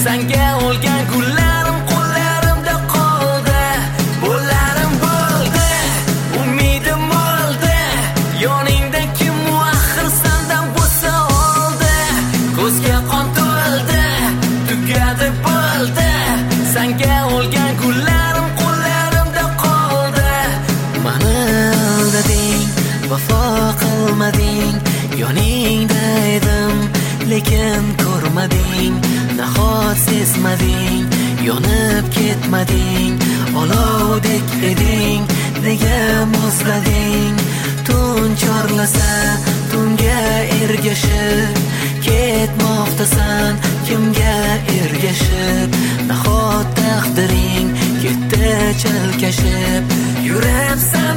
Senga olgan gullarim qo'llarimda qoldi. Bo'larim bo'ldi, umidim o'ldi. Yoningda kim axir sendan bo'lsa oldi. Ko'zga qon to'ldi, tugadi bo'ldi. Senga olgan gullarim qo'llarimda qoldi. Mani aldading, vafo qilmading. Yoningda edim, lekin ko'rmading. Nahot sezmading, yonib ketmading. Olovdek eding, nega muzlading? Tun chorlasa, tunga ergashib ketmoqdasan, kimga ergashib? Nahot taqdiring ketdi chalkashib, yuribsan